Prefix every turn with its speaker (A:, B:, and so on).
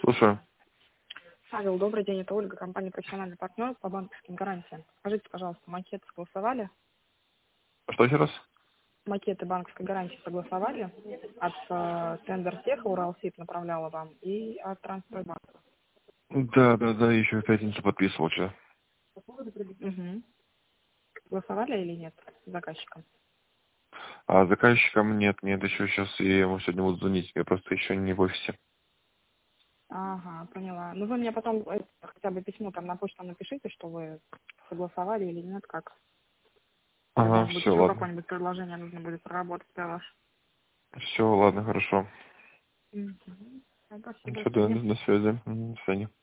A: Слушаю.
B: Павел, добрый день. Это Ольга, компания «Профессиональный партнер» по банковским гарантиям. Скажите, пожалуйста, макеты согласовали?
A: Что еще раз?
B: Макеты банковской гарантии согласовали? От Тендертеха Уралсиб направляла вам и от Трансфербанка.
A: Да, еще в пятницу подписывал что.
B: Угу. Согласовали или нет с заказчиком?
A: А заказчикам нет, еще сейчас, я ему сегодня буду звонить, я просто еще не в офисе.
B: Ага, поняла. Ну вы мне потом хотя бы письмо там на почту напишите, что вы согласовали или нет, как. Или,
A: Ага,
B: может быть,
A: все,
B: еще
A: ладно.
B: какое-нибудь предложение нужно будет проработать для вас.
A: Все, ладно, хорошо.
B: Угу. Спасибо,
A: Все,
B: до свидания.
A: до связи. До свидания.